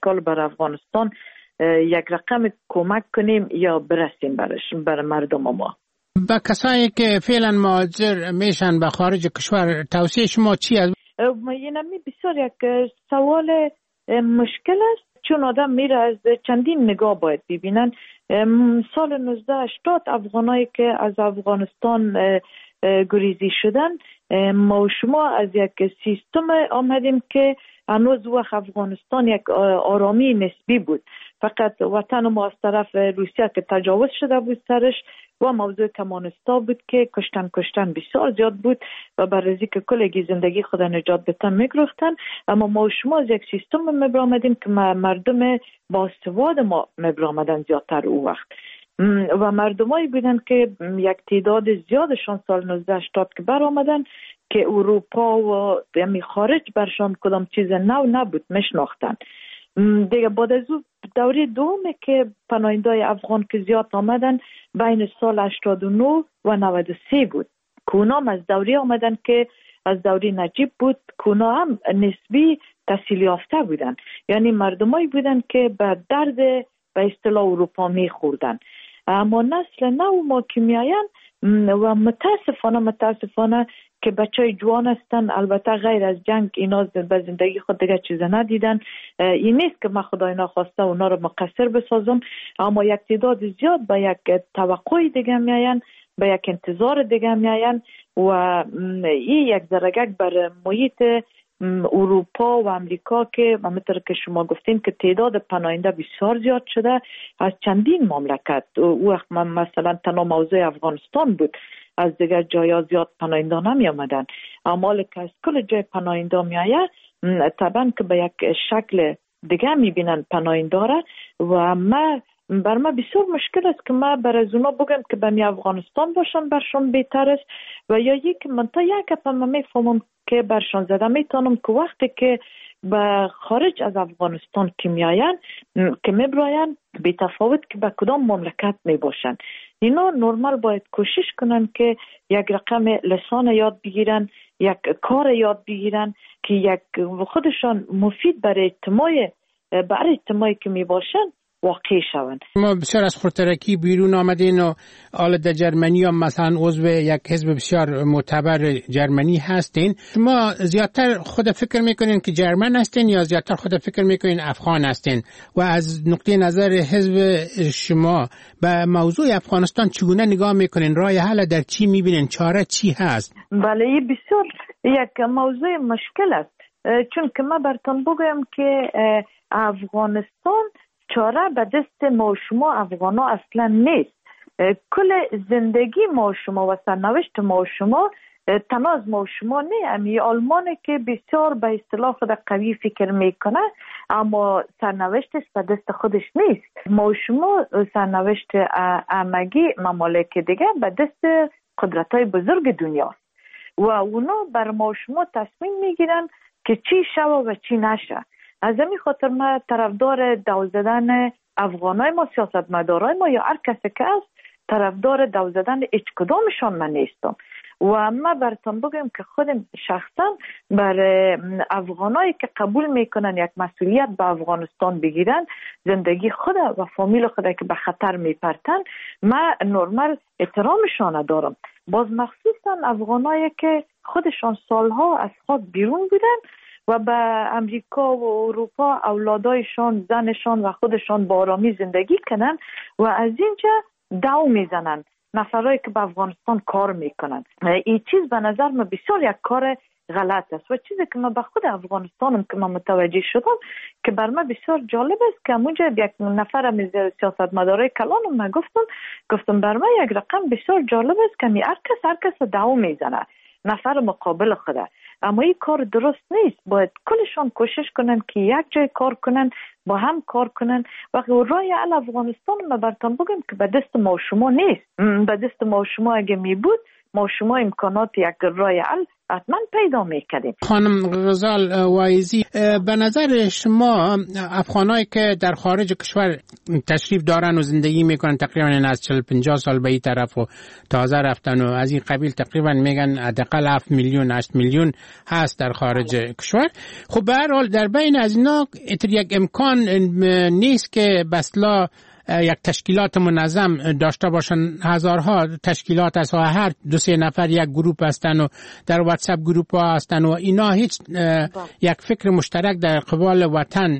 اشکال بر افغانستان یک رقم کمک کنیم یا برسیم بر مردم ما. با کسایی که فعلا مهاجر میشن به خارج کشور توصیه شما چی است؟ اینمی بسیار یک سوال مشکل است، چون آدم میره از چندین نگاه باید ببینن. سال 1980 افغانایی که از افغانستان گریزی شدن، ما و شما از یک سیستم آمدیم که هنوز وقت افغانستان یک آرامی نسبی بود، فقط وطن ما از طرف روسیه که تجاوز شده بود سرش و موضوع کمانستا بود که کشتن بسیار زیاد بود و برای که کلگی زندگی خود نجات بتن میگرفتن. اما ما و شما از یک سیستم میبرامدیم که مردم باسواد ما میبرامدن زیادتر او وقت و مردمایی بودن که یک تعداد زیادشان سال 1980 که بر آمدن که اروپا و یعنی خارج برشان کدام چیز نو نبود، میشناختن. دیگه بعد از دوره دومه که پناهنده‌های افغان که زیاد آمدن بین سال 89 و 93 بود که اونا هم از دوره آمدن که از دوره نجیب بود که اونا هم نسبی تحصیل یافته بودن، یعنی مردمایی بودن که به درد به اصطلاح اروپا میخوردن. اما نسل نو ما که میاین و متاسفانه که بچهای جوان هستن، البته غیر از جنگ اینا به زندگی خود دیگه چیز ندیدن. این نیست که من خدای ناخواسته اونا رو مقصر بسازم، اما یک تعداد زیاد به یک توقع دیگه میاین، به یک انتظار دیگه میاین و این یک درگک بر محیط اروپا و امریکا که همونطور که شما گفتین که تعداد پناهنده بسیار زیاد شده از چندین مملکت. وقت مثلا تنها موضوع افغانستان بود، از دیگر جایا زیاد پناهنده نمی آمدن، اما که از کل جای پناهنده می آید طبعا که به یک شکل دیگه می بینن پناهنده را و بر ما بسیار مشکل است که ما بر از اونا بگم که به افغانستان باشن برشان بهتر است و یا یک من تا یک گپ من میفهمم که برشان زده میتونم که وقتی که به خارج از افغانستان که میاین که میبراین بی تفاوت که به کدام مملکت میباشن، اینا نرمال باید کوشش کنن که یک رقم لسان یاد بگیرن، یک کار یاد بگیرن که یک خودشان مفید برای اجتماعی که میباشن واقع شوند. ما بسیار از خودترکی بیرون آمدین و حالا در جرمنی هم مثلا عضو یک حزب بسیار معتبر جرمنی هستین. شما زیادتر خود فکر میکنین که جرمن هستین یا زیادتر خود فکر میکنین افغان هستین و از نقطه نظر حزب شما به موضوع افغانستان چگونه نگاه میکنین؟ راه حل در چی میبینین؟ چاره چی هست؟ بله بسیار یک موضوع مشکل است، چون که من براتون بگم که افغانستان چاره به دست ما و شما افغانا اصلا نیست. کل زندگی ما و شما و سرنوشت ما و شما تنها از ما و شما نه. امی آلمانه که بسیار به اصطلاح خود قوی فکر میکنه اما سرنوشتش به دست خودش نیست. ما و شما سرنوشت همگی ممالک دیگه به دست قدرت‌های بزرگ دنیا و اونا بر ما و شما تصمیم میگیرن که چی شوه و چی نشه. از همین خاطر ما طرفدار دو زدن افغانای ما، سیاستمدارای ما یا هر کسی که است طرفدار دو زدن هیچ کدامشان من نیستم و ما براتون بگم که خودم شخصا بر افغانایی که قبول میکنن یک مسئولیت به افغانستان بگیرن، زندگی خود و فامیل خود که به خطر میپرتن، ما نرمال احترامشان دارم. باز مخصوصا افغانایی که خودشان سالها از خاک بیرون بودن و به امریکا و اروپا اولادایشان، زنشان و خودشان با آرامی زندگی کنن و از اینجا دو میزنن نفرایی که به افغانستان کار میکنن. این چیز به نظر من بسیار یک کار غلط است و چیزی که من به خود افغانستانم که من متوجه شدم که بر من بسیار جالب است که همونجا یک نفر از سیاستمدارای کلانم من گفتم بر من یک رقم بسیار جالب است که هر کس دو میزنه نفر مقابل خوده، اما این کار درست نیست. باید کلشان کوشش کنن که یک جای کار کنن، با هم کار کنن و راه حل افغانستان ما براتون بگم که به دست ما و شما نیست. به دست ما و شما اگه می بود ما و شما امکانات یک راه حل حتما پیدا میکردیم. خانم غزال وایزی، به نظر شما افغانایی که در خارج کشور تشریف دارن و زندگی میکنن تقریبا از 40-50 سال به این طرف و تازه رفتن و از این قبیل تقریبا میگن حداقل 7 میلیون 8 میلیون هست در خارج کشور، خب به هر حال در بین از اینا یک امکان نیست که بسلا یک تشکیلات منظم داشته باشن. هزارها تشکیلات است و هر 2-3 نفر یک گروپ هستن و در واتساپ گروپ ها هستن و اینا هیچ یک فکر مشترک در قبال وطن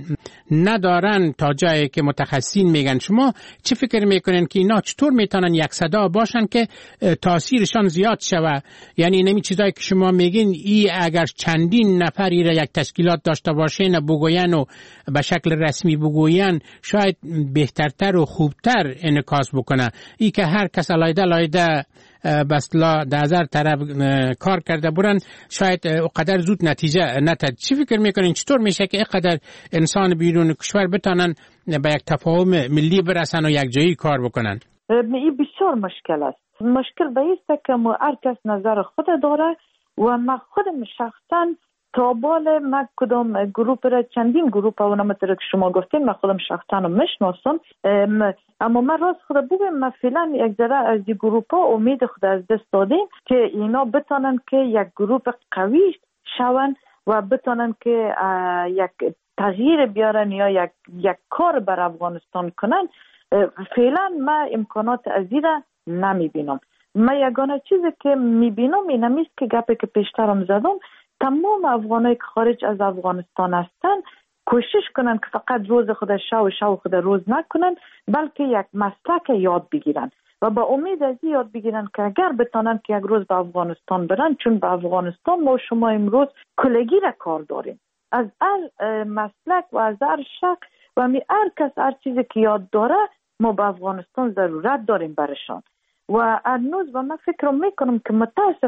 ندارن تا جایی که متخصصین میگن. شما چه فکر میکنین که اینا چطور میتونن یک صدا باشن که تاثیرشان زیاد شوه؟ یعنی نمی چیزایی که شما میگین ای اگر چندین نفری را یک تشکیلات داشته باشین بگوین و به شکل رسمی بگوین شاید بهترتر و خوبتر انعکاس بکنه. ای که هر کس لایده بسلا در طرف کار کرده برن شاید اقدر زود نتیجه نتد. چی فکر میکنین چطور میشه که اقدر انسان بیرون کشور بتانن به یک تفاهم ملی برسن و یک جایی کار بکنن؟ این بسیار مشکل است. مشکل به ایسته که هر کس نظر خود داره و من خودم شخصا تابال من کدام گروپ را چندین گروپ و نمطور که شما گفتین من خودم شخصا رو میشناسم، اما من راست خود بگم من فعلا یک ذره از این گروپ ها امید خود از دست دادیم که اینا بتانن که یک گروپ قوی شون و بتانن که یک تغییر بیارن یا یک کار بر افغانستان کنن. فعلا من امکانات از این را نمیبینم. من یگانه چیزی که میبینم این همیست که گپی که پیشترم زدم، تمام افغانایی که خارج از افغانستان هستن کوشش کنن که فقط روز خود شو خود روز نکنن، بلکه یک مسلک یاد بگیرن و با امید از این یاد بگیرن که اگر بتانن که یک روز به افغانستان برن، چون به افغانستان ما شما امروز کلگی را کار داریم از هر مسلک و از هر شک و هر کس هر چیزی که یاد داره ما به افغانستان ضرورت داریم برشان. و هنوز و من فکر میکنم که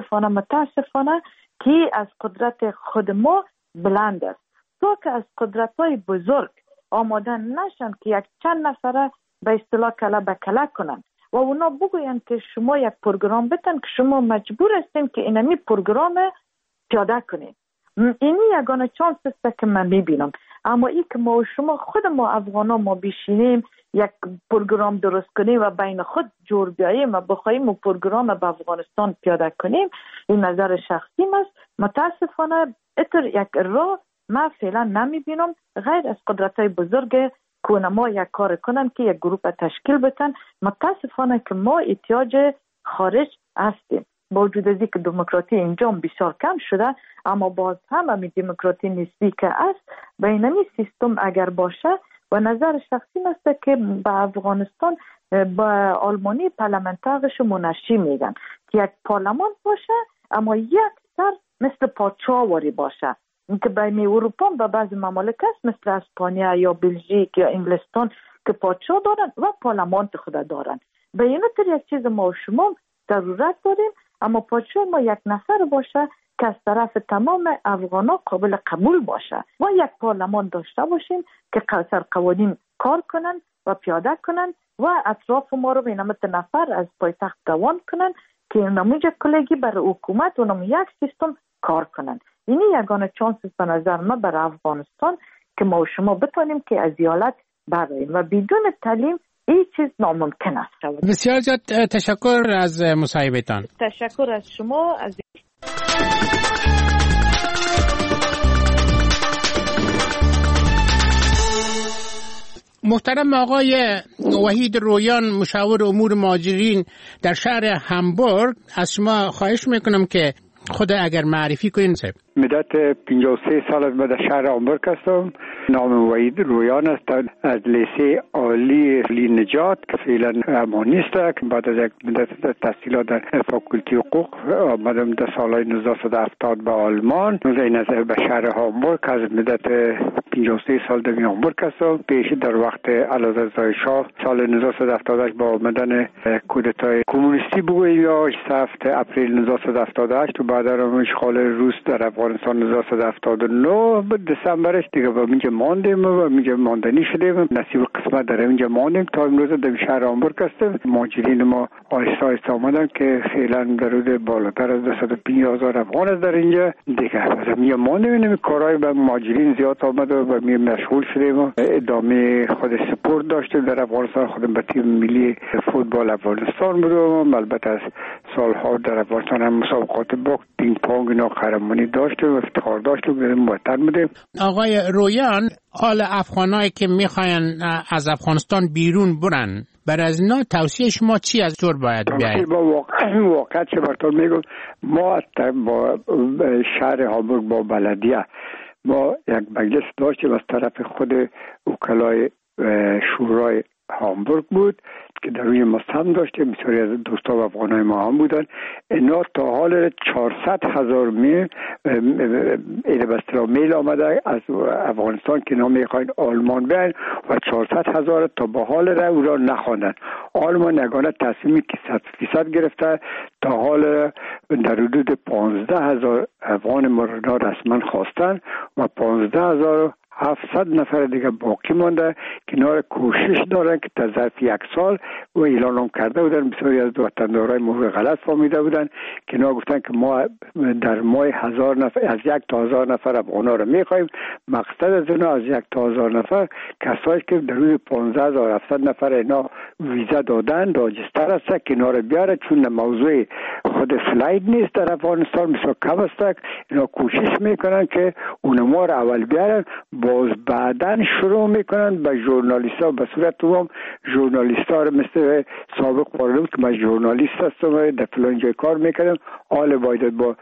متاسفانه که از قدرت خود ما بلند است تا که از قدرت های بزرگ آماده نشن که یک چند نفره به اصطلاح کله به کله کنن و اونا بگوین که شما یک پروگرام بتن که شما مجبور هستین که اینمی پروگرام پیاده کنین. اینی یگانه چانس است که من میبینم. اما ای که ما و شما خود ما افغانا ما بشینیم یک پروگرام درست کنیم و بین خود جور بیاییم و بخوایم و پروگرام به افغانستان پیاده کنیم، این نظر شخصیم است. متاسفانه اتر یک راه ما فعلا نمیبینم غیر از قدرت‌های بزرگ که ما یک کار کنن که یک گروه تشکیل بتن. متاسفانه که ما احتیاج خارج هستیم با وجود از اینکه دموکراسی اینجا بسیار کم شده، اما باز هم همین دموکراسی نسبی که است به اینمی سیستم اگر باشه و نظر شخصی است که به افغانستان با آلمانی پارلمانتاغش منشی میگن که یک پارلمان باشه اما یک سر مثل پادشاهواری باشه که بین اروپا و بعضی ممالک است مثل اسپانیا یا بلژیک یا انگلستان که پادشاه دارن و پارلمان خود دارن. به این طور یک چیز ما و شما ضرورت داریم، اما پادشاه ما یک نفر باشه که از طرف تمام افغانا قابل قبول باشه و یک پارلمان داشته باشیم که سر قوانین کار کنن و پیاده کنن و اطراف ما رو به نمت نفر از پایتخت دوان کنن که نموجه کلگی برای حکومت و نمو یک سیستم کار کنن. اینی یگانه چانس به نظر ما برای افغانستان که ما و شما بتونیم که از ایالت براییم و بدون تعلیم این چیز ناممکن است. بسیار زیاد تشکر از مصاحبتان. تشکر از شما از محترم آقای وحید رویان، مشاور امور مهاجرین در شهر همبورگ، از شما خواهش میکنم که خود اگر معرفی کنین. مدت 53 سال از در شهر همبورگ هستم. نام وحید رویان است. از لیسه عالی نجات که فعلا امانیست که بعد از یک مدت تحصیلات در فاکولتی حقوق آمدم در سالهای 1970 به آلمان. این از به شهر همبورگ از مدت 53 سال در همبورگ هستم. پیش در وقت اعلیحضرت شاه سال 1978 با آمدن کودتای کمونیستی بگوییم یا 7 اپریل 1978 و بعد از اشغال روس در افغانستان 1979 دسامبرش دیگه با میگه ماندیم و میگه ماندنی شدیم. نصیب قسمت در در اینجا ماندیم تا امروز در شهر هامبورگ هستیم. مهاجرین ما آهسته آهسته آمدن که فعلا در حدود بالاتر از 250,000 افغان است در اینجا دیگه. از اینجا ماندیم، کارهای به مهاجرین زیاد آمد و به مشغول شدیم و ادامه خود سپورت داشتیم در افغانستان. خودم به تیم ملی فوتبال افغانستان بودم. البته از سالها در افغانستان هم مسابقات باخت، پینگ پونگ اینا قهرمانی داشتیم و افتخار داشتیم که وطن بودیم. آقای رویان، حال افغانایی که میخواین از افغانستان بیرون برن، بر از اینا توصیه شما چی از طور باید بیاید؟ با واقعا چه براتون میگم، ما با شهر هامبورگ با بلدیه ما یک مجلس داشتیم از طرف خود وکلای شورای هامبورگ بود که در روی مستم داشتیم. بسیاری از دوستا و افغانای ما هم بودن. اینا تا حال 400,000 میل آمده از افغانستان که اینا میخواین آلمان بیاین و 400,000 تا به حال را او را نخواندن. آلمان یگانه تصمیمی که 100% گرفته تا حال در حدود 15,000 افغان ما را رسما خواستن و 15,700 نفر دیگه باقی مانده که اینا کوشش دارن که تا ظرف 1 سال و اعلان کرده بودن. بسیاری از وطندارای ما غلط فهمیده بودن که اینا گفتن که ما در ماه 1000 نفر از 1 تا 1000 نفر افغانا رو میخوایم. مقصد از اینا از 1 تا 1000 نفر کسایی که در روی 15,700 نفر اینا ویزا دادن راجستر است که اینا رو بیاره، چون موضوع خود فلایت نیست در افغانستان بسیار کم است. اینا کوشش میکنن که اونما رو اول بیارن، باز بعدن شروع میکنن به ژورنالیست‌ها به صورت عموم ژورنالیست‌ها رو مثل سابق پارلمان که من ژورنالیست هستم در فلان جای کار میکردم، حال باید با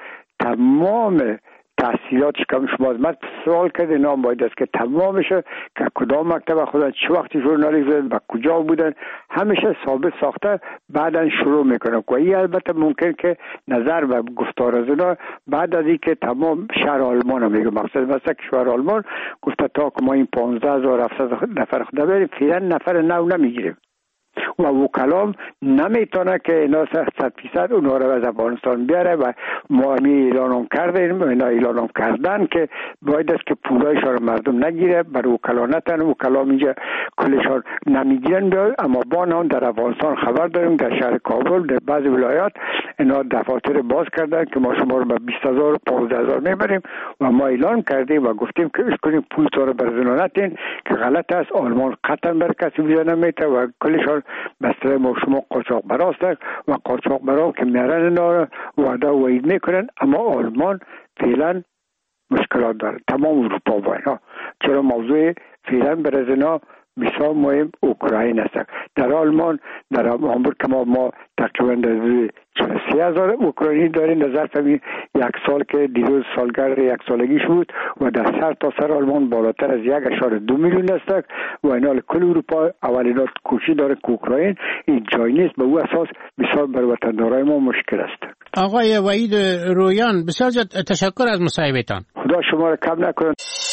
تمام تحصیلاتش که شما از من سوال کردین نام باید است که تمام بشه که کدام مکتب خودن چه وقتی ژورنالیست بودن و کجا بودن همیشه ثابت ساخته بعدن شروع میکنن. و این البته ممکن که نظر و گفتار از اینا بعد از اینکه تمام شهر آلمان رو میگه، مقصد مثلا که شهر آلمان گفته تا که ما این 15,700 نفر خدا بریم فعلا نفر نو نمیگیریم و وکلام نمیتونه که اینا 100% اونها رو از افغانستان بیاره و ما اعلان کردیم، اینا اعلان کردن که باید است که پولایشان رو مردم نگیره، بر وکلا نتن، وکلام اینجا کلشان نمیگیرن بیاد. اما با نام در افغانستان خبر داریم در شهر کابل در بعض ولایات اینا دفاتر باز کردن که ما شما رو به 20,000 و 15,000 میبریم و ما اعلان کردیم و گفتیم که اش کنیم پول تو رو برزنو نتین که غلط است. آلمان قطعا بر کسی ویزا نمیده و کلشان مثلا ما شما قاچاق براست و قاچاق برا که میارن اینا وعده و وعید میکنن. اما آلمان فعلا مشکلات داره، تمام اروپا با اینا. چرا موضوع فعلا برای اینا بسیار مهم اوکراین است. در آلمان در هامبورگ که ما تقریبا 43,000 اوکراینی داریم در ظرف 1 سال که دیروز سالگرد 1 سالگیش بود و در سر تا سر آلمان بالاتر از 1.2 میلیون است و اینا کل اروپا اول اینا کوشش داره که اوکراین این جای نیست. به او اساس بسیار بر وطندارای ما مشکل است. آقای وحید رویان بسیار تشکر از مصاحبهتان. خدا شما را کم نکنه.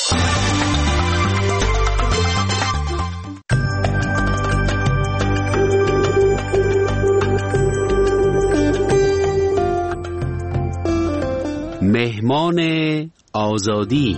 مهمان آزادی.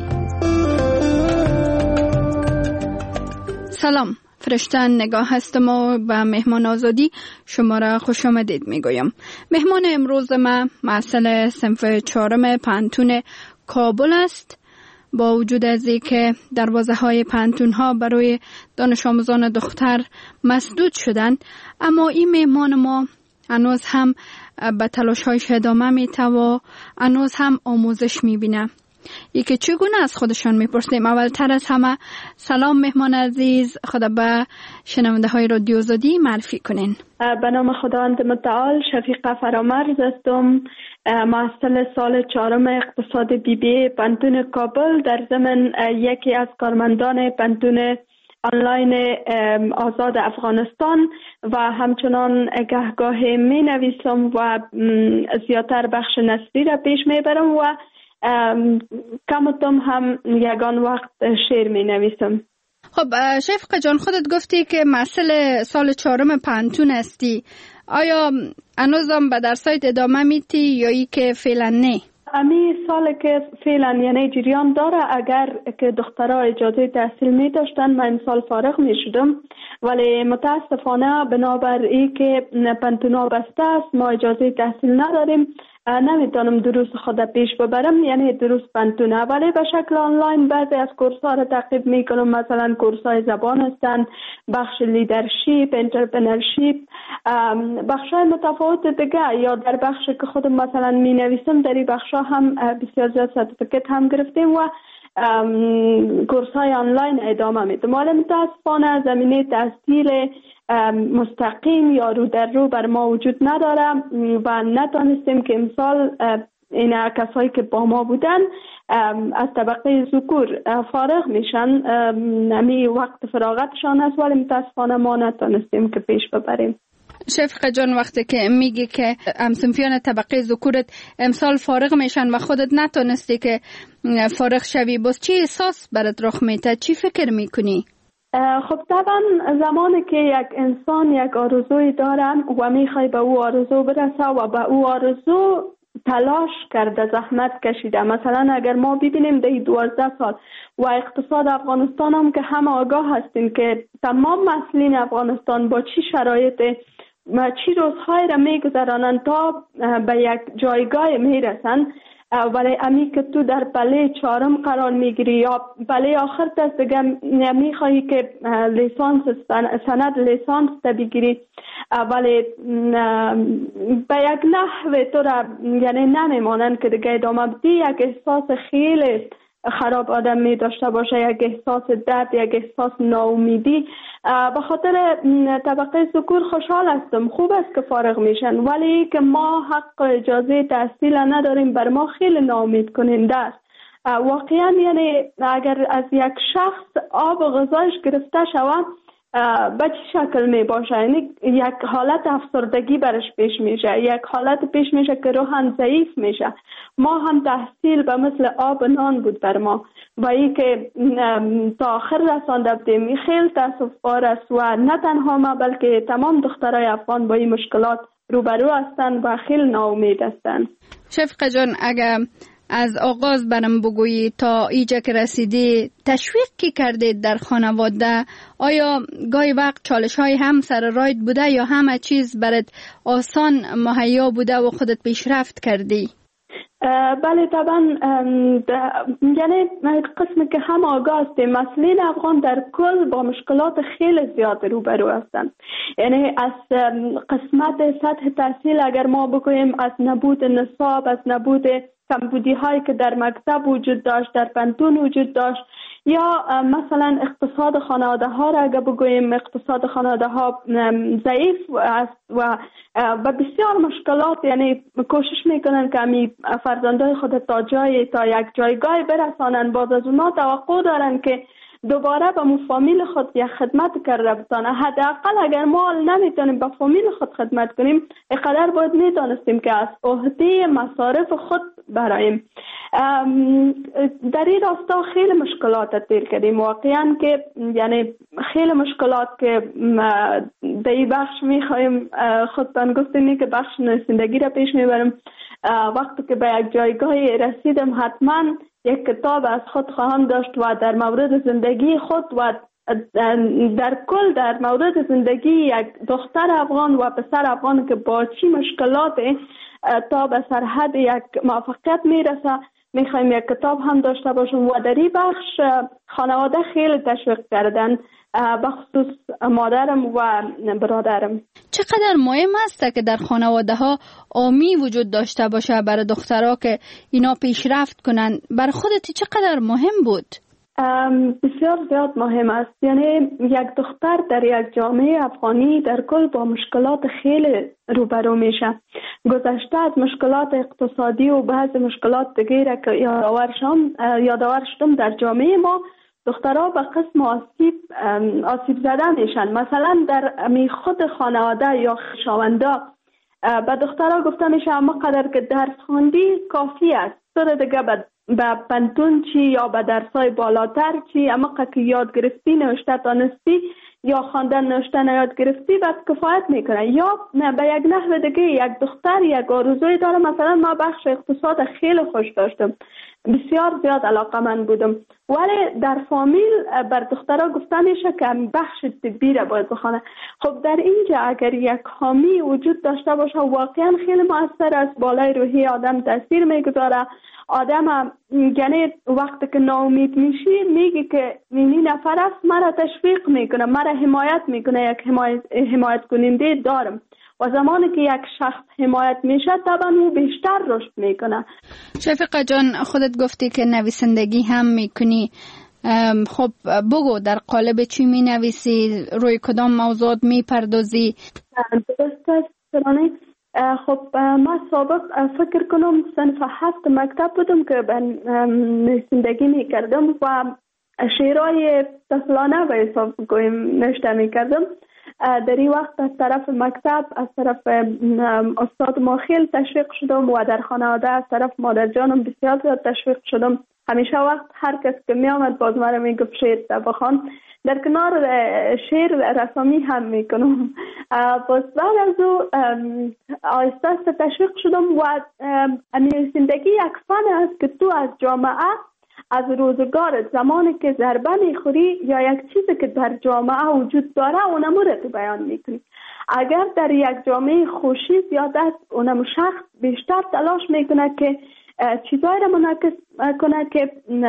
سلام، فرشته نگاه هستم و به مهمان آزادی شما را خوش آمدید میگویم. مهمان امروز ما محصل صنف 4 پانتون کابل است. با وجود از اینکه دروازه‌های پانتون‌ها برای دانش آموزان دختر مسدود شدند، اما این مهمان ما هنوز هم به تلاش‌هایش ادامه میده و هنوز هم آموزش میبینه. یکی چگونه از خودشان میپرسیم. اولتر از همه سلام مهمان عزیز، خدا به شنونده های رادیو آزادی معرفی کنین. به نام خداوند متعال، شفیقه فرامرز هستم، محصل سال 4 اقتصاد BBA پانتون کابل، در ضمن یکی از کارمندان پانتون آنلاین آزاد افغانستان و همچنان گهگاه می نویسم و زیادتر بخش نثری را پیش می برم و کمتم هم یگان وقت شعر می نویسم. خب شفقه جان، خودت گفتی که محصل سال 4 پانتون هستی. آیا هنوزم به درسایت ادامه میدی یا ای که فعلا نه؟ امی سال که فعلا یعنی جریان داره، اگر که دخترها اجازه تحصیل می داشتن من امسال فارغ می شدم، ولی متاسفانه بنابر ای که پنتونا بسته است ما اجازه تحصیل نداریم، نمیتونم دروس خود پیش ببرم، یعنی دروس پنتونه، ولی به شکل آنلاین بعضی از کورس ها را تعقیب میکنم. مثلا کورس های زبان هستند، بخش لیدرشپ، انترپرنورشپ، بخش های متفاوت دیگه، یا در بخش که خودم مثلا می نویسم در این بخش ها هم بسیار زیاد سرتیفیکت هم گرفتیم و کورس های آنلاین ادامه میدم. ولی متاسفانه زمینه تحصیل مستقیم یا رو در رو بر ما وجود نداره و نتانستیم که امسال این کسایی که با ما بودن از طبقه ذکور فارغ میشن، نمی وقت فراغتشان است، ولی متاسفانه ما نتانستیم که پیش ببریم. شفقه جان، وقتی که میگی که همسنفیان طبقه ذکورت امسال فارغ میشن و خودت نتونستی که فارغ شوی، باز چی احساس برات رخ میده؟ چی فکر میکنی؟ خب طبعا زمانی که یک انسان یک آرزوی دارن و میخوای به او آرزو برسه و به او آرزو تلاش کرده، زحمت کشیده، مثلا اگر ما ببینیم در 12 سال و اقتصاد افغانستان هم که همه آگاه هستیم که تمام مسئولین افغانستان با چی شرایط چی روزهای را میگذرانند تا به یک جایگاه میرسن، ولی امی که تو در پله 4 قرار میگیری یا پله آخر دست دیگه میخواهی که لیسانس سند لیسانس تا بگیری، ولی به یک نحو تو را یعنی نمیمانند که دیگه ادامه بدی، یک احساس خیلی خراب آدم می داشته باشه، یک احساس درد، یک احساس ناامیدی. به خاطر طبقه ذکور خوشحال هستم، خوب است که فارغ میشن، ولی که ما حق اجازه تحصیل نداریم بر ما خیلی ناامید کننده است. واقعا یعنی اگر از یک شخص آب و غذایش گرفته شود به چه شکل می باشه؟ یعنی یک حالت افسردگی برش پیش میشه، یک حالت پیش میشه که روحاً ضعیف میشه. ما هم تحصیل به مثل آب و نان بود بر ما و ای که تا آخر رسانده بودیم. خیلی تاسف بار است و نه تنها ما بلکه تمام دخترای افغان با این مشکلات روبرو هستند و خیلی ناامید هستند. شفقه جان، اگر از آغاز برام بگویی تا اینجا که رسیدی تشویق کی کرده در خانواده؟ آیا گاهی وقت چالش های هم سر راید بوده یا همه چیز برات آسان مهیا بوده و خودت پیشرفت کردی؟ بله طبعا، یعنی قسمی که هم آگاه هستیم مسئولین افغان در کل با مشکلات خیلی زیاد روبرو هستند. یعنی از قسمت سطح تحصیل اگر ما بگوییم، از نبود نصاب، از نبود کمبودی هایی که در مکتب وجود داشت، در پنتون وجود داشت، یا مثلا اقتصاد خانواده ها را اگر بگوییم اقتصاد خانواده ها ضعیف است و بسیار مشکلات، یعنی کوشش میکنن که امی فرزندای خود تا یک جایگاه برسانن، باز از اونا توقع دارن که دوباره به فامیل خود یک خدمت کرده بتانه. حداقل اگر ما نمیتونیم به فامیل خود خدمت کنیم، اینقدر باید میدانستیم که از عهده مصارف خود برایم. در این راستا خیلی مشکلات دیر کردیم واقعا، که یعنی خیلی مشکلات که در این بخش میخوایم خود بنگفتیم که بخش نویسندگی را پیش میبرم. وقتی که به یک جایگاهی رسیدم حتما یک کتاب از خود خواهم داشت و در مورد زندگی خود و در کل در مورد زندگی یک دختر افغان و پسر افغان که با چی مشکلات تا به سرحد یک موفقیت میرسه میخوایم یک کتاب هم داشته باشم. و در این بخش خانواده خیلی تشویق کردن، بخصوص مادرم و برادرم. چقدر مهم است که در خانواده ها آمی وجود داشته باشه برای دخترها که اینا پیشرفت کنن؟ برای خودت چقدر مهم بود؟ بسیار زیاد مهم است. یعنی یک دختر در یک جامعه افغانی در کل با مشکلات خیلی روبرو میشه. گذشته از مشکلات اقتصادی و بعض مشکلات دیگه که یادآور شدم در جامعه ما، دخترها به قسم آسیب زده میشن. مثلا در خود خانواده یا خویشاونده به دخترها گفته میشه اما قدر که درس خواندی کافی است، تو دیگه به پنتون چی یا به درسای بالاتر چی، اما که یاد گرفتی نوشته دانستی یا خواندن نوشتن یاد گرفتی بس کفایت میکنه. یا به یک نحو دیگه یک دختر یک آرزوی داره، مثلا ما بخش اقتصاد خیلی خوش داشتم، بسیار زیاد علاقه من بودم، ولی در فامیل بر دخترها گفته میشه که بخش طبی را باید بخونه. خب در اینجا اگر یک حامی وجود داشته باشه واقعا خیلی مؤثر است، بالای روحی آدم تاثیر میگذاره. آدم یعنی وقتی که ناامید میشی میگه که این نفر است مرا تشویق میکنه، مرا حمایت میکنه، یک حمایت کننده دارم. و زمانی که یک شخص حمایت میشه طبعا او بیشتر رشد میکنه. شفیقه جان خودت گفتی که نویسندگی هم میکنی، خب بگو در قالب چی می نویسی؟ روی کدام موضوعات می پردازی؟ درست است. خب ما سابق فکر کنم صنف 7 مکتب بودم که نویسندگی می کردم و شعرهای طفلانه به حساب گویم نوشته می کردم. در این وقت از طرف مکتب، از طرف استاد ما خیلی تشویق شدم و در خانواده از طرف مادر جانم بسیار زیاد تشویق شدم. همیشه وقت هر کس که می آمد باز مرا می گفت شعر بخوان. در کنار شعر رسامی هم می کنم. باز بعد از او آهسته آهسته تشویق شدم و نویسندگی یک فن است که تو از جامعه، از روزگار زمانی که ضربه میخوری یا یک چیزی که در جامعه وجود داره اونمو رو تو بیان میکنی. اگر در یک جامعه خوشی زیاد است اونمو شخص بیشتر تلاش میکنه که چیزایی رو منعکس کنه که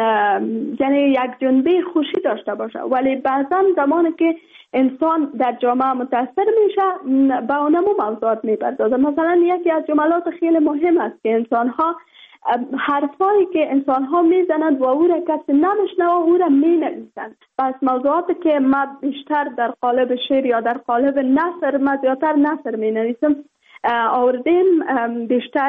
یعنی یک جنبه خوشی داشته باشه، ولی بعضا زمانی که انسان در جامعه متاثر میشه به اونمو موضوعات میپردازه. مثلا یکی از جملات خیلی مهم است که انسانها حرفایی که انسانها میزنند و او را کسی نمیشنوه او را مینویسند. پس موضوعاتی که ما بیشتر در قالب شعر یا در قالب نثر، ما زیادتر نثر مینویسم، آوردیم بیشتر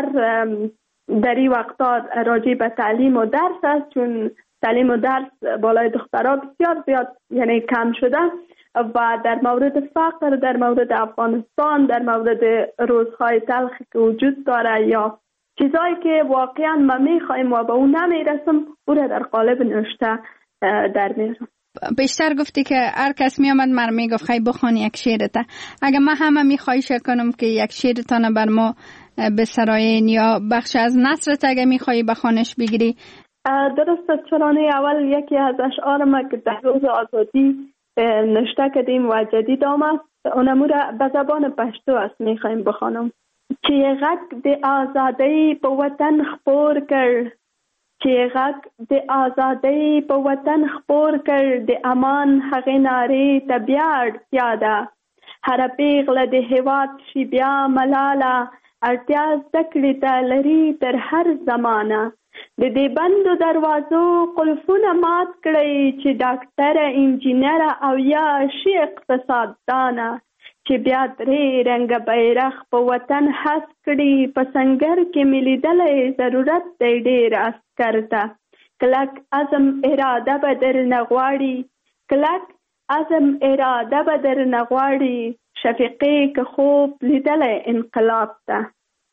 در این وقتا راجع به تعلیم و درس است، چون تعلیم و درس بالای دخترها بسیار زیاد یعنی کم شده و در مورد فقر، در مورد افغانستان، در مورد روزهای تلخی که وجود داره یا چیزایی که واقعا ما میخوایم و به اون نمیرسم او را در قالب نوشته در میارم. بیشتر گفتی که هر کس میامد من میگفت خیلی بخوان یک شعرته. اگه ما همه میخواهیش کنم که یک شعرتان بر ما بسراین یا بخش از نثرت اگه میخوایی بخوانش بگیری. درست است. چرانه اول یکی از اشعار ما که در روز آزادی نوشته کردیم و جدید آمد اونمو را به زبان پشتو است میخوایم بخوانم. چه غک د آزادی په وطن خپور کړ، چه غک د آزادی په وطن خپور کړ، د امان هغې نارې ته بیا اړتیا ده. هره پیغله د هیواد شي بیا ملاله، اړتیا زده کړې ته لري تر هر زمانه. د دې بندو دروازو قلفونه مات کړئ چې ډاکټره، انجینره او یا شي اقتصاددانه، چې بیا درې رنګه بیرغ په وطن هس کړي. په سنګر کې مې لیدلی ضرورت دی ډېر عسکر ته، کلک عزم اراده به درنه غواړي، کلک عزم اراده به درنه غواړي. شفیقې که خوب لیدلی انقلاب ته.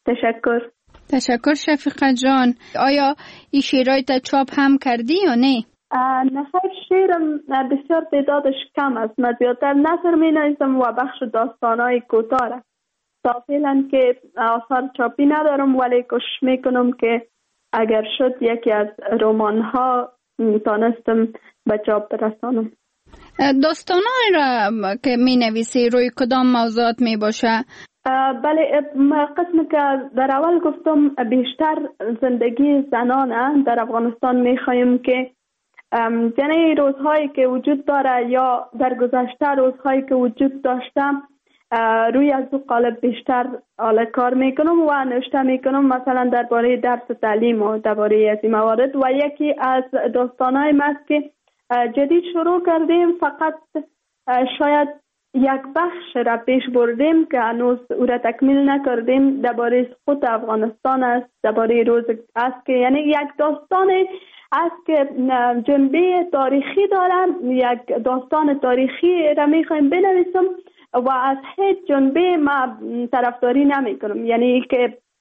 تشکر شفیقه جان. آیا این شعرهای تا چاپ هم کردی یا نه؟ نه خیر، شعرم بسیار تعدادش کم است. من زیادتر نثر می نویسم و بخش داستانهای کوتاه. تا فعلا که آثار چاپی ندارم ولی کوشش میکنم که اگر شد یکی از رمان‌ها تانستم به چاپ برسانم. داستانهای را که می نویسی روی کدام موضوعات می باشه؟ بله، قسم که در اول گفتم بیشتر زندگی زنانه در افغانستان میخوایم که یعنی روزهایی که وجود داره یا در گذشته روزهایی که وجود داشته روی از دو قالب بیشتر کار میکنم و نوشته میکنم، مثلا درباره درس تعلیم و درباره از این موارد. و یکی از داستانهای ما است که جدید شروع کردیم، فقط شاید یک بخش را پیش بردیم که هنوز او را تکمیل نکردیم، درباره سقوط افغانستان است، درباره روز است که یعنی یک داستان است که جنبه تاریخی دارم، یک داستان تاریخی را میخوایم بنویسم و از هیچ جنبه ما طرفداری نمی کنم، یعنی که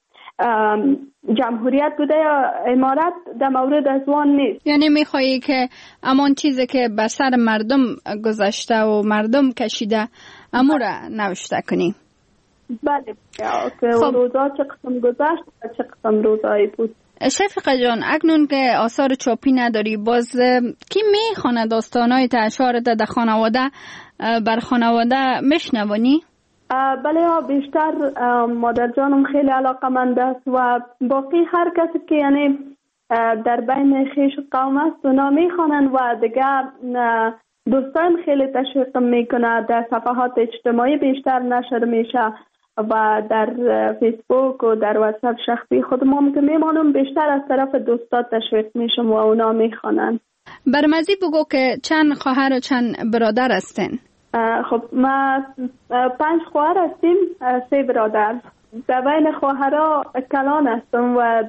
جمهوریت بوده یا امارت در مورد از وان نیست. یعنی میخوایی که امان چیزی که بر سر مردم گذشته و مردم کشیده امو را نوشته کنی؟ بله که روزا چه قسم گذشت و چه قسم روزایی بود. شفیقه جان، اکنون که آثار چاپی نداری، باز کی میخونه داستانای اشعارت در خانواده بر خانواده میشنوانی؟ بله بیشتر مادر جانم خیلی علاقمند است و باقی هر کسی که یعنی در بین خیش قوم است اونا میخوانن و دیگر دوستان خیلی تشویق میکنه. در صفحات اجتماعی بیشتر نشر میشه و در فیسبوک و در واتساپ شخصی خودم که میمانم بیشتر از طرف دوستات تشویق میشم و اونا میخوانن. برمزی بگو که چند خواهر و چند برادر هستین؟ خب ما 5 خواهر هستیم، 3 برادر. در بین خواهرها کلان هستم و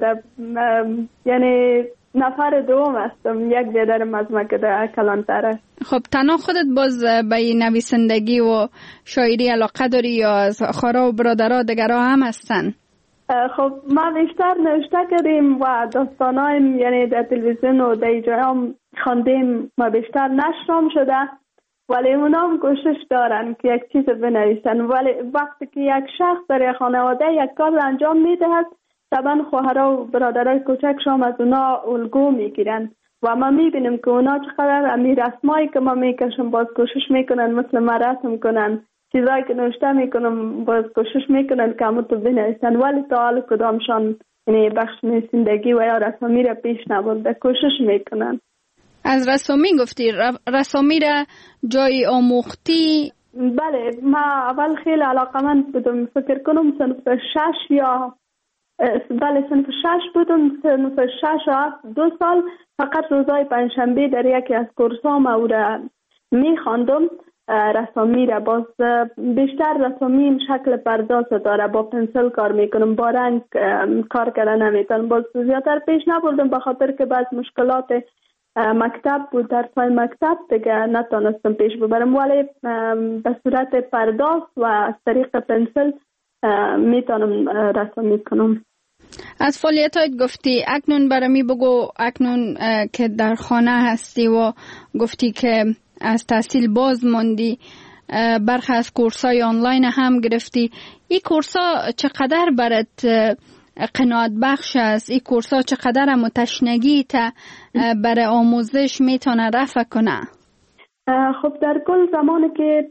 یعنی نفر دوم هستم. یک برادرم از من که در کلان تره. خب تنها خودت باز به نویسندگی و شاعری علاقه داری یا از خواهرها و برادرها دیگرها هم هستن؟ خب ما بیشتر نوشته کردیم و داستانایم یعنی در تلویزیون و در جایم خواندیم، ما بیشتر نشرم شده، ولی اونا هم کوشش دارن که یک چیز بنویسن. ولی وقتی که یک شخص در یک خانواده یک کار انجام میدهد، طبعا خواهرها و برادرای کوچکشان از اونا الگو میگیرن و ما میبینیم که اونا چقدر امی رسمایی که ما میکشم باز کوشش میکنن مثل ما رسم کنن، چیزایی که نوشته میکنم باز کوشش میکنن که همون تو بنویسن، ولی تا حال کدامشان یعنی بخش نویسندگی و یا رسمی را پیش نبرده کوشش میکنن. از رسامی گفتی، رسامی را جای آموختی؟ بله ما اول خیلی علاقمند بودم، فکر کنم صنف 6 یا بله صنف 6 بودم، صنف 6 و 2 سال فقط روزای پنجشنبه در یکی از کورسام او را میخواندم. رسامی را باز بیشتر رسامی این شکل پرداز داره، با پنسل کار میکنم، با رنگ کار کردن نمیتونم، باز زیادتر پیش نبردم به خاطر که بعض مشکلات مکتب بود، درسای مکتب دیگه نتونستم پیش ببرم، ولی به صورت پرداز و از طریق پنسل میتونم رسامی کنم. از فعالیتات گفتی، اکنون برمی بگو، اکنون که در خانه هستی و گفتی که از تحصیل باز موندی، برخی از کورسای آنلاین هم گرفتی، این کورسا چقدر برات قناعت بخش است؟ این کورسا چقدر متشنگی تا برای آموزش میتونه رفع کنه؟ خب در کل زمانی که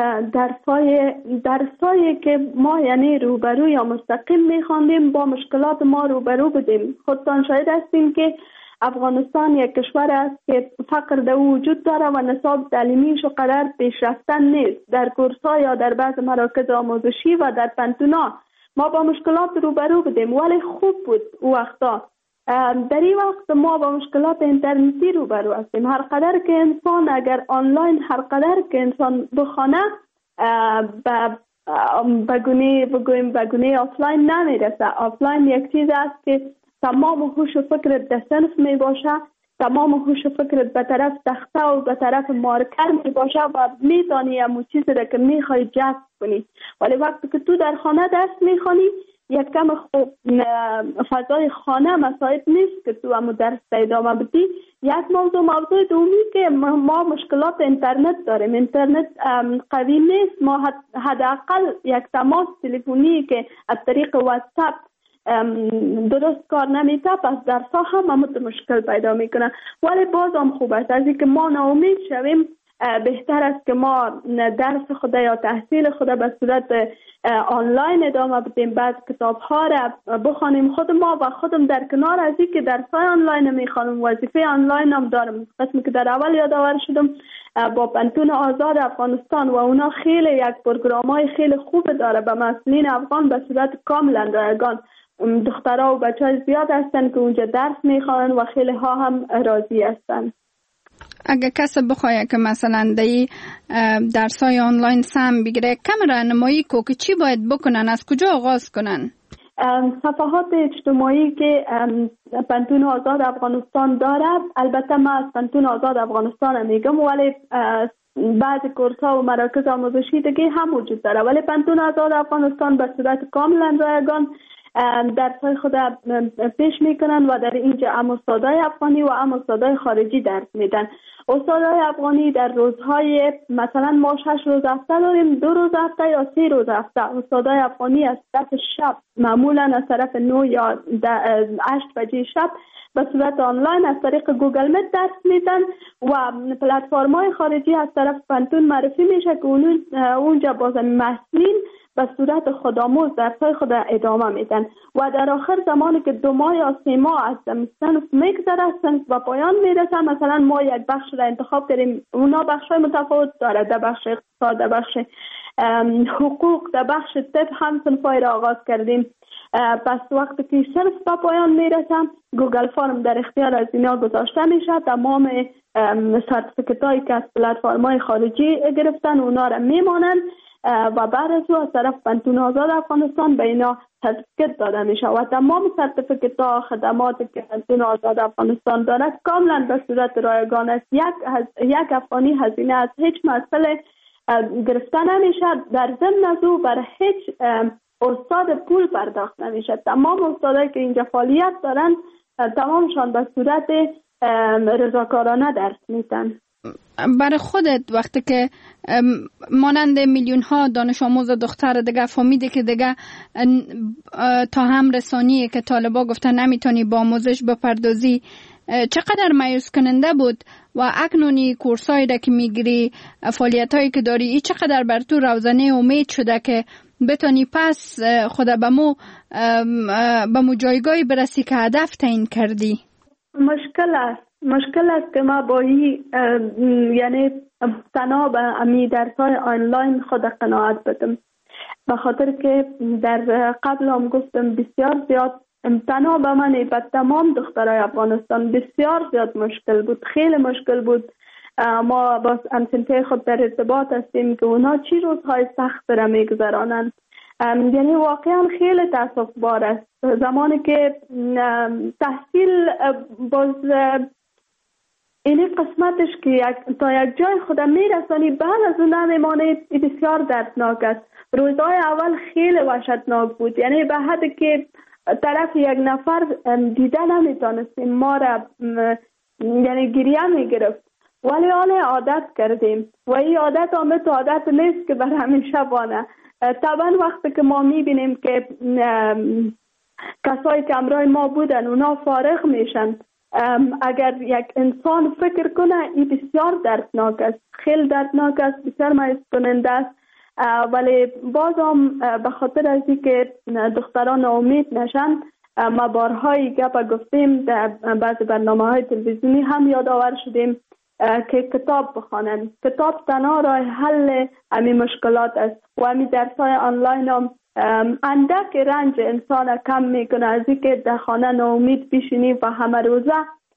درسایی که ما یعنی روبرو یا مستقیم میخواندیم با مشکلات ما روبرو بودیم. خودتان شاهد هستیم که افغانستان یک کشور است که فقر در وجود داره و نصاب تعلیمیش قدر پیشرفته نیست. در کورس‌ها یا در بعض مراکز آموزشی و در پنتونا ما با مشکلات روبرو بودیم، ولی خوب بود او وقتا. در این وقت ما با مشکلات اینترنتی روبرو هستیم. هر قدر که انسان اگر آنلاین هر قدر که انسان بخونه بگونه آفلاین نمیرسه. آفلاین یک چیز است که تمام هوش و فکرت در صنف می باشه، تمام هوش و فکرت به طرف تخته و به طرف مارکر می باشه و میتونی همون چیزی را که میخوای جذب کنی. ولی وقتی که تو در خانه درس میخوانی یک کم خوب فضای خانه مساعد نیست که تو همون درس ادامه بدی. یک موضوع دومی که ما مشکلات اینترنت داریم، اینترنت قوی نیست. ما حداقل یک تماس تلفنی که از طریق واتساپ درست کار نمیده، پس درس ها هم مشکل پیدا میکنه. ولی باز هم خوب است از اینکه ما ناامید شویم. بهتر است که ما درس خود یا تحصیل خود به صورت آنلاین ادامه بدیم، بعد کتاب ها را بخوانیم خود ما و خودم در کنار از اینکه درس های آنلاین میخوانم وظیفه آنلاین هم دارم. قسمی که در اول یادآور شدم با پنتون آزاد افغانستان و اونا خیلی یک پروگرام های خیلی خوب داره به مسئولین افغان به صورت کاملا رایگان. دخترها و بچه های زیاد هستن که اونجا درس میخوانن و خیلی ها هم راضی هستن. اگه کسی بخواه که مثلا دی درسای آنلاین سم بگیره، کم راهنمایی کو که چی باید بکنن، از کجا آغاز کنن؟ صفحات اجتماعی که پنتون آزاد افغانستان داره، البته من از پنتون آزاد افغانستان میگم، ولی بعض کورس ها و مراکز آموزشی دیگه هم وجود داره، ولی پنتون آزاد افغانستان به صورت کاملا رایگان درس‌های خود پیش میکنن و در اینجا هم استادای افغانی و هم استادای خارجی درس میدن. استادای افغانی در روزهای مثلا ما 6 روز هفته داریم، 2 روز هفته یا 3 روز هفته استادای افغانی از طرف شب معمولا از طرف 9 یا 8 بجه شب به صورت آنلاین از طریق گوگل میت درس میدن و پلتفرم‌های خارجی از طرف پانتون معرفی میشه که اونجا بازم محصلین به صورت خودآموز درس‌های خود ادامه میدن و در آخر زمانی که 2 ماه یا 3 ماه از صنف میگذره و پایان میرسه، مثلا ما یک بخش را انتخاب کردیم، اونا بخش‌های متفاوت داره، در بخش اقتصاد، در بخش حقوق، در بخش طب هم صنف‌های را آغاز کردیم. پس وقتی که صرف به پایان میرسه گوگل فرم در اختیار از اینا گذاشته میشه، تمام سرتیفیکت هایی که از پلتفرم‌های خارجی گرفتن اونا را میمانند و بعد از او از طرف پانتون آزاد افغانستان به اینا سرتیفیکت داده میشه و تمام سرتیفیکت ها خدماتی که پانتون آزاد افغانستان دارد کاملا به صورت رایگان است. یک افغانی هزینه از هیچ مسئله گرفته نمیشه، در ضمن از او بر هیچ استاد پول پرداخت نمیشه. تمام استادایی که اینجا فعالیت دارن تمامشان به صورت رضاکارانه درس میدن. برای خودت وقتی که مانند میلیون ها دانش آموز دختر دیگه فهمیده که دیگه تا هم رسانیه که طالبا گفتن نمیتونی با آموزش بپردازی، چقدر مایوس کننده بود و اکنونی کورسایی که میگیری، فعالیتایی که داری، ای چقدر بر تو روزانه امید شده که بتونی پس خود به مو جایگاهی برسی که هدف تعیین کردی؟ مشکل است که ما با یعنی تنها به امی درس‌های آنلاین خود قناعت بدم، به خاطر که در قبل هم گفتم بسیار زیاد تنها به من به تمام دخترای افغانستان بسیار زیاد مشکل بود، خیلی مشکل بود. ما با همسنفه خود در ارتباط هستیم که اونا چی روزهای سخت را میگذرانند. یعنی واقعا خیلی تاسف بار است زمانی که تحصیل باز این قسمتش که تا یک جای خودم میرسانی بعد از اون نمیمانه بسیار دردناک است. روزهای اول خیلی وحشتناک بود، یعنی به حدی که طرف یک نفر دیده نمیتونستیم، ما را یعنی گریه میگرفت، ولی حالا عادت کردیم و این عادت آمد عادت نیست که بر همیشه بانه. طبعا وقتی که ما میبینیم که کسایی که همراه ما بودن اونا فارغ میشن، اگر یک انسان فکر کنه این بسیار دردناک است، خیلی دردناک است، بسیار مایوس کننده است. ولی باز هم به خاطر از اینکه دختران امید نشن، ما بارهای گپ گفتیم در بعض برنامه‌های تلویزیونی هم یادآور شدیم که کتاب بخوانند. کتاب تنها راه حل همین مشکلات است و همین درس‌های آنلاین هم اندک رنج انسان کم میکنه از اینکه در خانه ناامید بشینی و همه روزه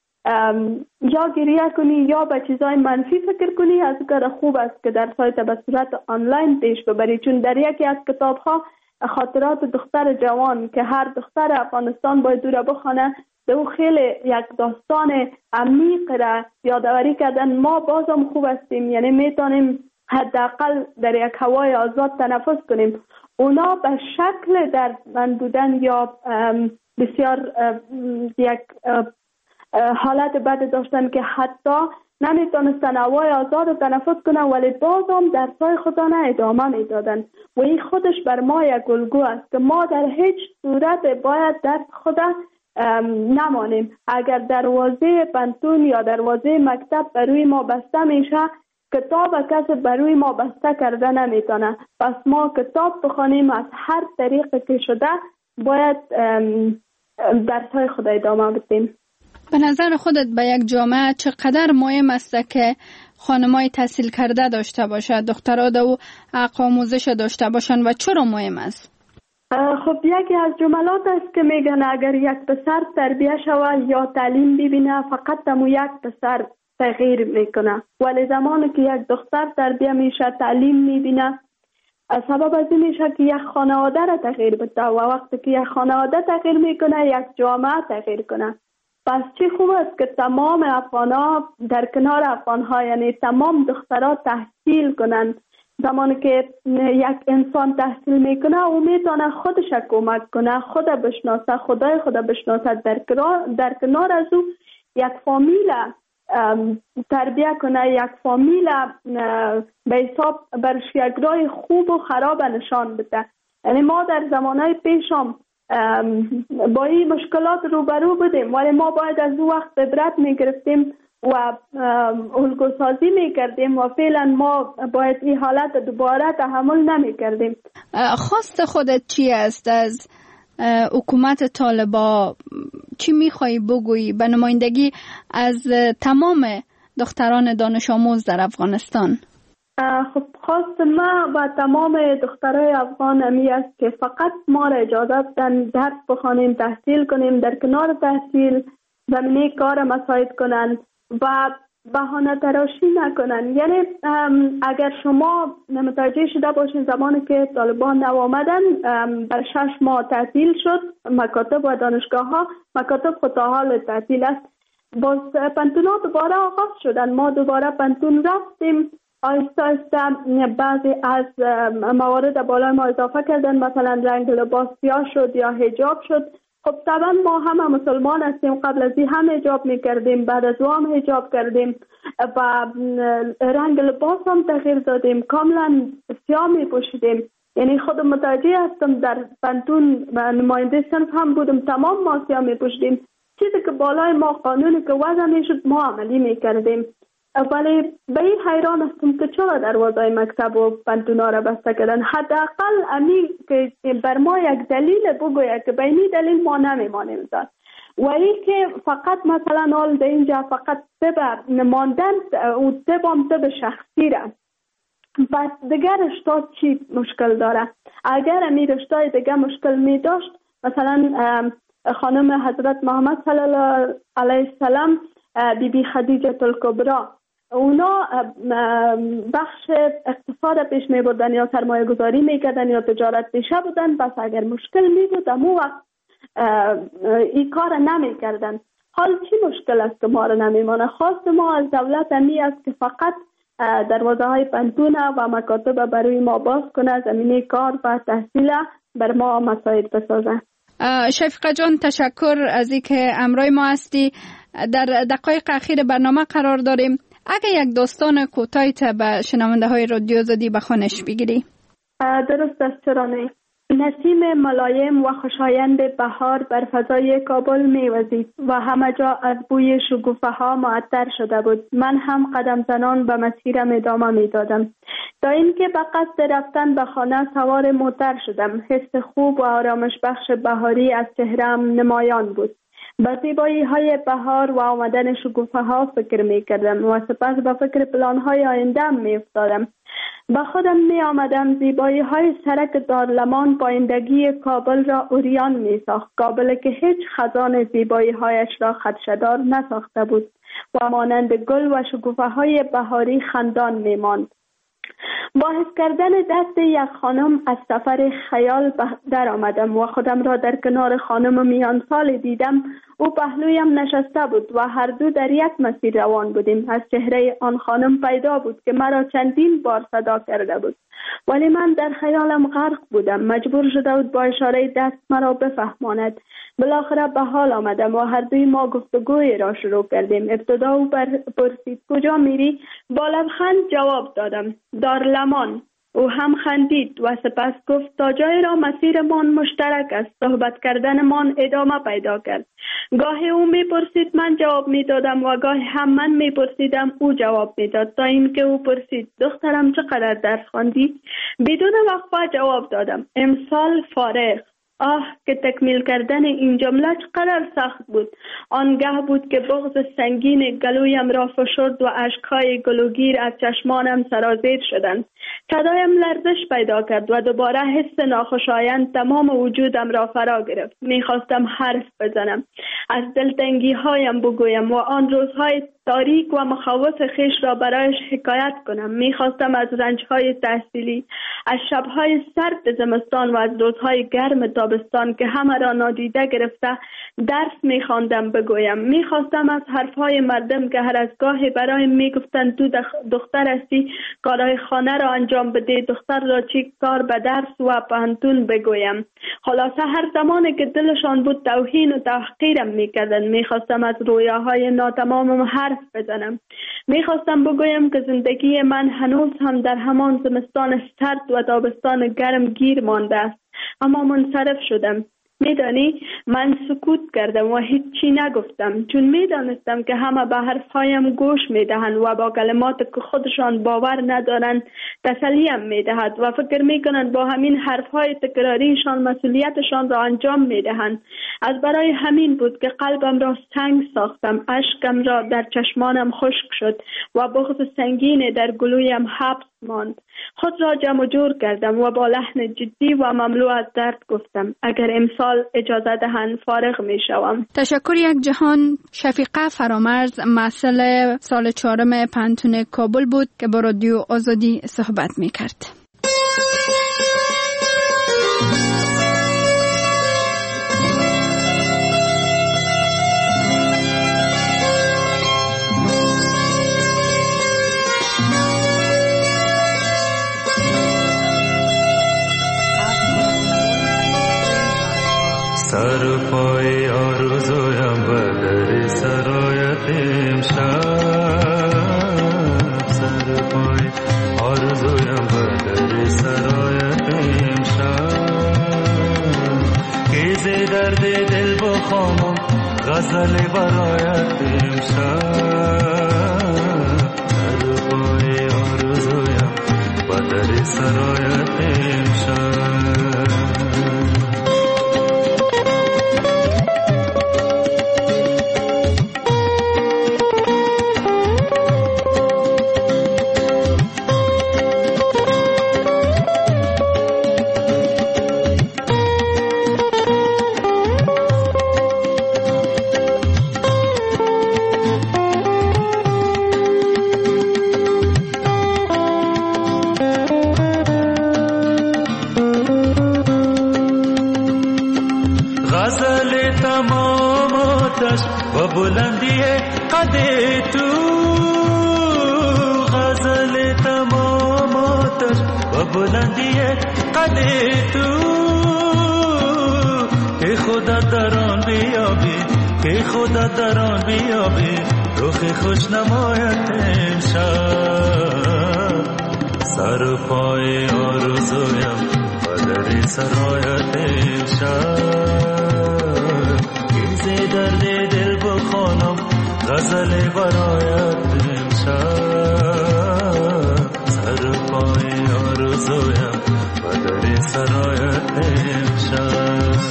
یا گریه کنی یا به چیزای منفی فکر کنی. از کار خوب است که درس‌های به صورت آنلاین پیش ببری، چون در یکی از کتاب‌ها خاطرات دختر جوان که هر دختر افغانستان باید دور بخونه، او خیلی یک داستان عمیق را یادآوری کردن. ما بازم خوب هستیم، یعنی میتونیم حداقل در یک هوای آزاد تنفس کنیم. اونا به شکل دردمند بودن یا بسیار یک حالت بد داشتن که حتی نمیتونستن هوای آزاد رو تنفس کنن، ولی بازم درسای خدا نه ادامه میدادن و این خودش بر ما یک الگو است که ما در هیچ صورت باید درس خدا نمانیم. اگر دروازه پانتون یا دروازه مکتب بروی ما بسته میشه، کتاب کسی بروی ما بسته کرده نمیتونه. پس ما کتاب بخونیم، از هر طریق که شده باید درس‌های خدا ادامه بدیم. به نظر خودت به یک جامعه چقدر مهم است که خانمای تحصیل کرده داشته باشد، دخترها دو حق آموزش داشته باشند و چرا مهم است؟ خب یکی از جملات است که میگن اگر یک پسر تربیه شود یا تعلیم ببینه فقط تمو یک پسر تغییر میکنه، ولی زمانی که یک دختر تربیه میشه تعلیم میبینه سبب از این میشه که یک خانواده را تغییر بده و وقتی که یک خانواده تغییر میکنه یک جامعه تغییر کنه. پس چی خوب است که تمام افغان‌ها در کنار افغان‌ها، یعنی تمام دخترها تحصیل کنند، زمانی که یک انسان تحصیل میکنه او میتونه خودش کمک کنه، خود بشناسه، خدای خود بشناسه، در کنار از او یک فامیل تربیه کنه، یک فامیل به حساب برش یک راه خوب و خراب نشان بده. یعنی ما در زمانهای پیشم با این مشکلات روبرو بودیم، ولی ما باید از او وقت عبرت میگرفتیم و الگوسازی میکردیم و فعلا ما باید این حالت دوباره تحمل نمیکردیم. خواست خودت چی است از حکومت طالبان؟ چی میخوایی بگویی به نمایندگی از تمام دختران دانش آموز در افغانستان؟ خب خواست ما و تمام دخترای افغان همی است که فقط ما را اجازه بدن درس بخوانیم، تحصیل کنیم، در کنار تحصیل زمینه کار مساعد کنند و بهانه تراشی نکنن. یعنی اگر شما متوجه شده باشین زمانی که طالبان نو آمدن بر 6 ماه تعطیل شد مکاتب و دانشگاه ها، مکاتب خود تا حال تعطیل است، باز پنتون ها دوباره آغاز شدن، ما دوباره پنتون رفتیم، آهسته آهسته بعضی از موارد بالای ما اضافه کردن، مثلا رنگ لباس سیاه شد یا حجاب شد. خب طبعا ما همه مسلمان هستیم، قبل از این هم حجاب میکردیم، بعد از او هم حجاب کردیم و رنگ لباس هم تغییر دادیم، کاملا سیاه میپوشیدیم. یعنی خود متوجه هستم در پنتون نماینده صنف هم بودم، تمام ما سیاه میپوشیدیم. چیزی که بالای ما قانونی که وضع میشد ما عملی میکردیم. ولی به این حیران هستم که چرا دروازه مکتب و پنتونا را بسته کردن. حداقل امی که بر ما یک دلیل بگوید که به این دلیل ما نمیمانیم داد و این که فقط مثلا حال در اینجا فقط طب ماندن و طب شخصی را و دیگر رشته چی مشکل داره؟ اگر امی رشته دیگر مشکل می داشت، مثلا خانم حضرت محمد صلی الله علیه السلام بی خدیجه الکبری، اونا بخش اقتصاد پیش می بردن یا سرمایه گذاری می کردن یا تجارت پیشه بودن، بس اگر مشکل می بود امو وقت این کار نمی کردن. حال چی مشکل است که ما را نمی مانه؟ خواست ما از دولت امی است که فقط دروازه های پنتون و مکاتب برای ما باز کنه، زمینه کار و تحصیل بر ما مساعد بسازه. شفیقه جان تشکر از اینکه همراه ما هستی. در دقایق اخیر برنامه قرار داریم، اگه یک داستان کوتاهی به شنونده های رادیو آزادی بخوانش بگیری. درست است، چرا نه؟ نسیم ملایم و خوشایند بهار بر فضای کابل میوزید و همه جا از بوی شکوفه ها معطر شده بود. من هم قدم زنان به مسیرم ادامه میدادم تا اینکه به قصد رفتن به خانه سوار موتر شدم. حس خوب و آرامش بخش بهاری از چهره‌ام نمایان بود. به زیبایی های بهار و آمدن شکوفه ها فکر می کردم و سپس به فکر پلان های آیندم می افتادم. به خودم می آمدم زیبایی های سرک دارلمان پایندگی کابل را عریان می ساخت. کابل که هیچ خزان زیبایی هایش را خدشه‌دار نساخته بود و مانند گل و شکوفه های بهاری خندان می ماند. با حس کردن دست یک خانم از سفر خیال در آمدم و خودم را در کنار خانم میان سال دیدم. او پهلویم نشسته بود و هر دو در یک مسیر روان بودیم. از چهره آن خانم پیدا بود که مرا چندین بار صدا کرده بود، ولی من در خیالم غرق بودم. مجبور شده بود با اشاره دست مرا بفهماند. بالاخره به حال آمدم و هر دوی ما گفتگوی را شروع کردیم. ابتدا او پرسید کجا میری؟ با لبخند جواب دادم دارلمان. او هم خندید و سپس گفت تا جای را مسیرمان مشترک است. صحبت کردنمان ادامه پیدا کرد. گاهی او میپرسید من جواب میدادم و گاهی هم من میپرسیدم او جواب میداد، تا اینکه او پرسید دخترم چقدر درس خواندی؟ بدون وقفه جواب دادم امسال فارغ. که تکمیل کردن این جمله چقدر سخت بود. آنگاه بود که بغض سنگین گلویم را فشرد و اشکهای گلوگیر از چشمانم سرازیر شدند. صدایم لرزش پیدا کرد و دوباره حس ناخوشایند تمام وجودم را فرا گرفت. میخواستم حرف بزنم، از دلتنگی هایم بگویم و آن روزهای تاریک و مخاوف خیش را برایش حکایت کنم. میخواستم از رنجهای تحصیلی، از شبهای سرد زمستان و از روزهای گرم تابستان که همه را نادیده گرفته درس میخواندم بگویم. میخواستم از حرفهای مردم که هر از گاهی برایم میگفتند تو دختر هستی کارهای خانه را انجام بده، دختر را چی کار به درس و پانتون بگویم. خلاصه هر زمانی که دلشان بود توهین و تحقیرم میکردند. میخواستم از رویاهای ناتمامم حرف بزنم. میخواستم بگویم که زندگی من هنوز هم در همان زمستان سرد و تابستان گرم گیر مانده است، اما منصرف شدم. میدانی من سکوت کردم و هیچی نگفتم، چون میدانستم که همه به حرفهایم گوش میدهند و با کلمات که خودشان باور ندارند تسلیم میدهد و فکر میکنند با همین حرفهای تکراریشان مسئولیتشان را انجام میدهند. از برای همین بود که قلبم را سنگ ساختم، اشکم را در چشمانم خشک شد و بغض سنگین در گلویم حبس ماند. خود را جمع جور کردم و با لحن جدی و مملو از درد گفتم اگر امسال اجازه دهند فارغ می شوم. تشکر یک جهان. شفیقه فرامرز مسئول سال 4 پانتون کابل بود که با رادیو آزادی صحبت می کرد. سر پای آرزویم بدر سرایت امشب، سر پای آرزویم بدر سرایت امشب، گیز درد دل بخوانم غزل برایت امشب، سر پای آرزویم بدر سرایت امشب. و بلندی قد تو غزل تماماتش و بلندی قد تو که خدا در آن بیابی، که خدا در آن بیابی رخ خوش نمایت امشب، سر پای آرزویم بدر سرایت امشب، درد دل بخوانم غزل برایت امشب، سر پای آرزویم بدر سرایت امشب.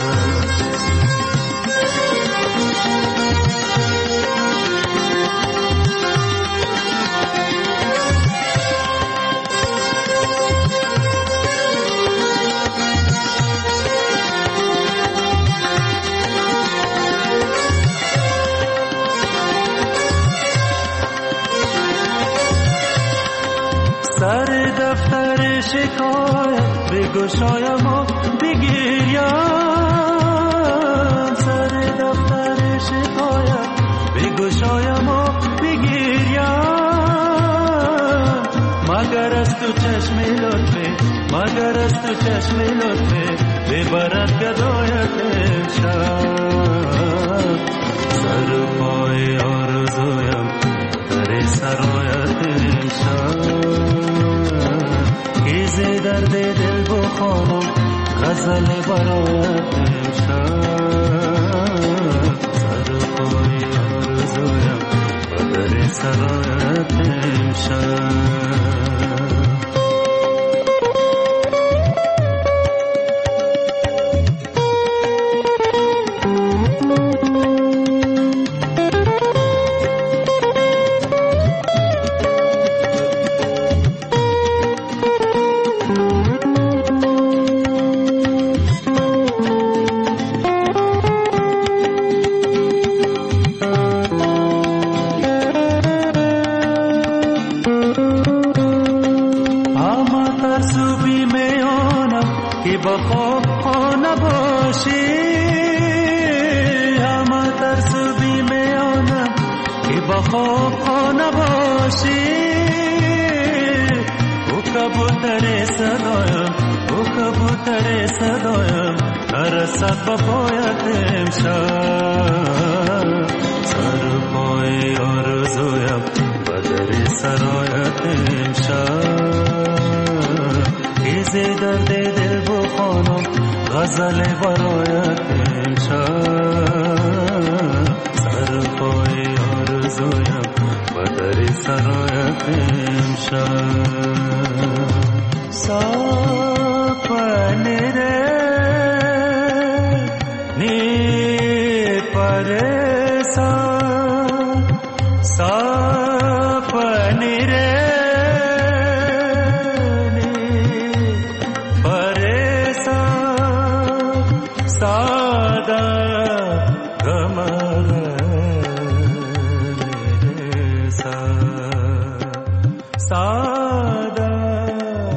سر دفتر شکایت بگشایم و بگیریم، سر دفتر شکایت بگشایم و بگیریم، مگر از تو چشم لطفه، مگر از تو چشم لطفه ببرد گدایت امشب، سر پای آرزویم در سرایت امشب، گیز درد دل بخوانم غزل برایت امشب، سر پای آرزویم بدر سرایت امشب. بیمیانم که با خواب نباشی، همه ترس بیمیانم که با خواب نباشی. او کبوتر صدایم، او کبوتر صدایم، نرسد با پایت امشب. سر پای آرزویم بدر سرایت امشب. ایزی درد دل بخوانم غزل برایت امشب. سر پای آرزویم بدر سرایت امشب.